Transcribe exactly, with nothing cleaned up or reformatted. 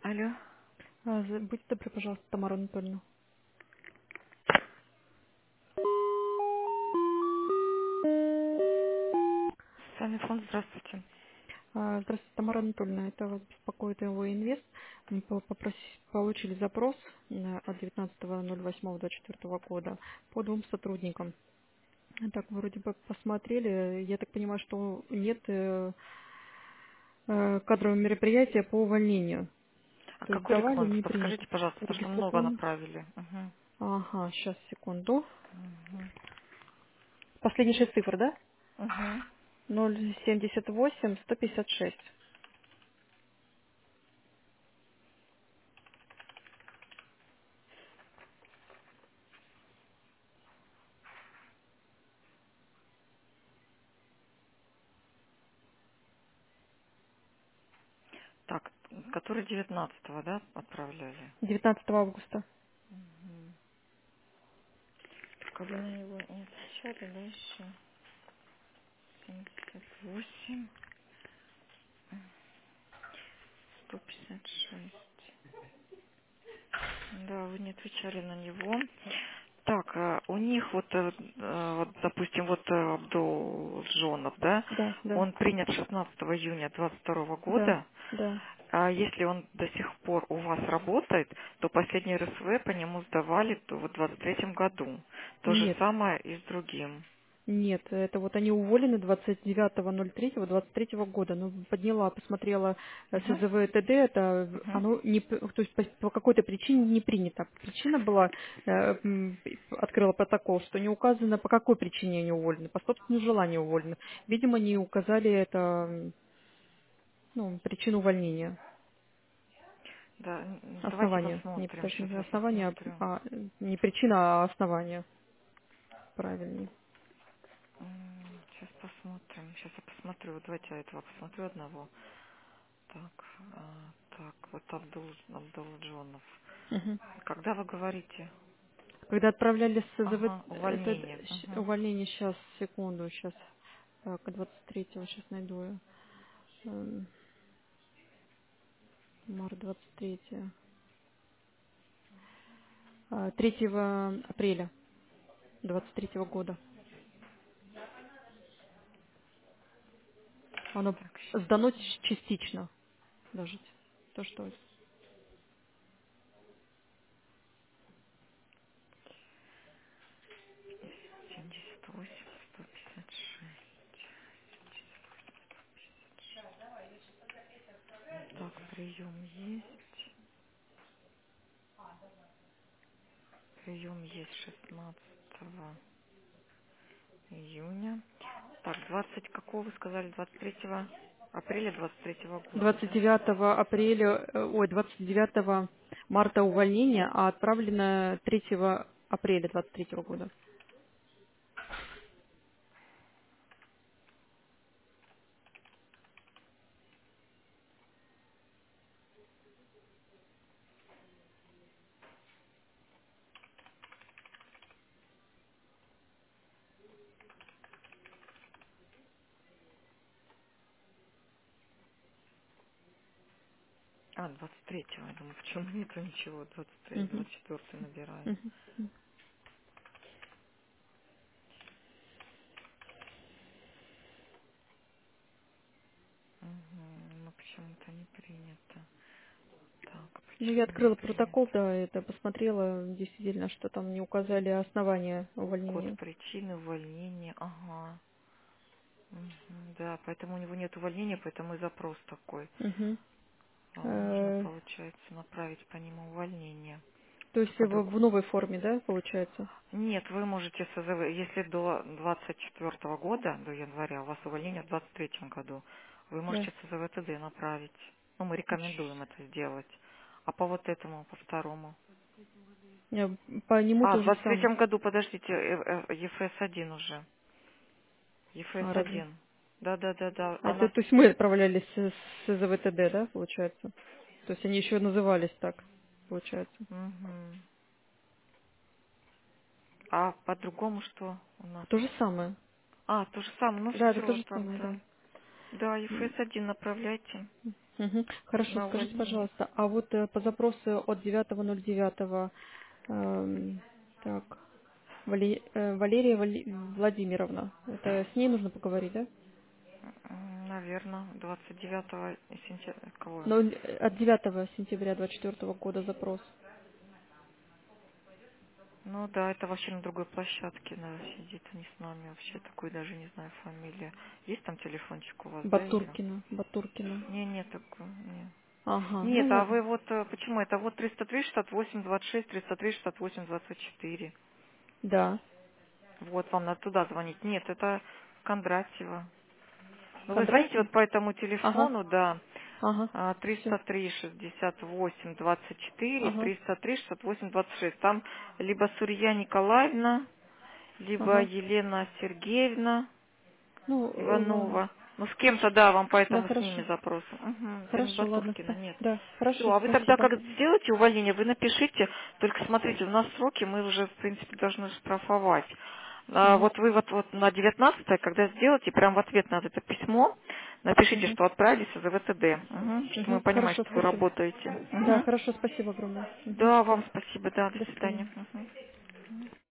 Алло. А, за- Будьте добры, пожалуйста, Тамара Анатольевна. Социальный фонд, здравствуйте. А, Здравствуйте, Тамара Анатольевна. Это вас беспокоит его инвест. Мы по- попроси- получили запрос на- от девятнадцатого ноль восьмого двадцать четвёртого года по двум сотрудникам. Так, вроде бы посмотрели. Я так понимаю, что нет э, э, кадрового мероприятия по увольнению. А То есть какой давали, реквизит? не принято. Подскажите, пожалуйста, потому что много Регистрационный. направили. Угу. Ага, сейчас, секунду. Угу. Последние шесть цифр, да? Угу. ноль семьдесят восемь сто пятьдесят шесть. Так, который девятнадцатого, да, отправляли? девятнадцатого августа. Угу. Как бы на него не отвечали, да, еще? семьдесят восемь, сто пятьдесят шесть. Да, вы не отвечали на него. Так, а, у них вот, э, э, вот, допустим, вот э, Абдул Джонов, да, Да, да. он принят шестнадцатого июня двадцать второго Да, года. да. А если он до сих пор у вас работает, то последний эр эс вэ по нему сдавали то в двадцать третьем году. То же Нет, самое и с другим. нет, это вот они уволены двадцать девятого ноль третьего двадцать третьего года. Ну, подняла, посмотрела э, Угу, СЗВ ТД, это угу. оно не, п- то есть по, по какой-то причине не принято. Причина была, э, м, открыла протокол, что не указано, по какой причине они уволены, по собственному желанию уволены. Видимо, не указали это, м, ну, причину увольнения. Да, н- давайте Основание. Не, посмотрим. даже Сейчас не я основание, посмотрю. а не причина, а основание. Правильнее. Сейчас посмотрим. Сейчас я посмотрю. Вот давайте я этого посмотрю одного. Так, а, так, вот Абдул, Абдул Джонов. Мгм. Когда вы говорите? Когда отправляли с СЗВ, Ага, это увольнение. щ- Угу. увольнение сейчас, секунду, сейчас, так, двадцать третьего, сейчас найду я. Эм, Март двадцать третьего. А, третьего апреля двадцать третьего года. Оно Так, сейчас. сдано ч- частично даже. То, что семьдесят восемь, сто пятьдесят шесть. Так, прием есть. Прием есть шестнадцатого июня. Так, двадцать какого вы сказали? двадцать третьего апреля двадцать третьего года, двадцать да? девятого апреля, э, ой, двадцать девятого марта увольнение, а отправлено третьего апреля двадцать третьего года. А, двадцать третьего. Я думаю, почему нету ничего? двадцать третьего, Мгм, двадцать четвёртый набираю. мгм, мгм. Угу. Ну, почему-то не принято. Так, Ну, я почему не открыла протокол, принято? да, это посмотрела, действительно, что там не указали основания Код увольнения. причины увольнения. Ага. Мгм. Да, поэтому у него нет увольнения, поэтому и запрос такой. Мгм. А, нужно, Э, получается, направить по нему увольнение. То есть По в, друг... в новой форме, да, получается? Нет, вы можете СЗВ, если до двадцать четвёртого года, до января, у вас увольнение в двадцать третьем году, вы Да. можете СЗВ ТД направить. Ну, мы рекомендуем это сделать. А по вот этому, по второму? Э, По нему А, то в же двадцать самое. третьем году, подождите, еф эс один уже. А, разве? еф эс один. Да-да-да-да, А это, она... то есть мы отправлялись с, с ЗВТД, да, получается? То есть они еще назывались так, получается. Мгм. А по-другому что у нас? То же самое. А, то же самое, ну Да, это то все, же самое, да. тогда. Да, М, еф эс один направляйте. Мгм. Хорошо, на скажите, увольнение. пожалуйста, а вот э, по запросу от девятого ноль девятого, эм, так, Вали- э, Валерия Вали- Владимировна, это с ней нужно поговорить, да? Наверное, двадцать девятого сентября. Кого? Но э, от девятого сентября двадцать четвёртого года запрос. Ну да, это вообще на другой площадке, да, сидит, не с нами вообще, такой даже не знаю фамилия. Есть там телефончик у вас, да, ее? Батуркина, Батуркина. Не, нет такой, нет. Ага, ну Нет, а я, вы вот, э, почему это? Вот триста три шестьдесят восемь двадцать шесть, триста три шестьдесят восемь двадцать четыре. да, Вот, вам надо туда звонить. Нет, это Кондратьева. Ну, вы звоните Кондратьева? вот по этому Ага, телефону, да, ага, а, все, триста три шестьдесят восемь двадцать четыре, ага, триста три шестьдесят восемь двадцать шесть. Там либо Сурья Николаевна, либо ага. Елена Сергеевна Ну, э, ладно, Иванова. Ну, с кем-то, хорошо. да, вам Да, поэтому с хорошо. ними запрос. Угу, это не Хорошо, ладно, Батуркина, спа- нет. да, Все, хорошо, а вы тогда, спасибо. как сделаете увольнение, вы напишите, только смотрите, у нас сроки, мы уже, в принципе, должны штрафовать. А Угу, вот вы вот, вот на девятнадцатое, когда сделаете, прям в ответ на это письмо, напишите, угу, что отправились из ВТД, угу, что мы угу. понимаем, Хорошо, что вы спасибо. работаете. Да, Мгм. хорошо, спасибо огромное. Угу, Да, все, вам спасибо, да, до до свидания. свидания. Мгм.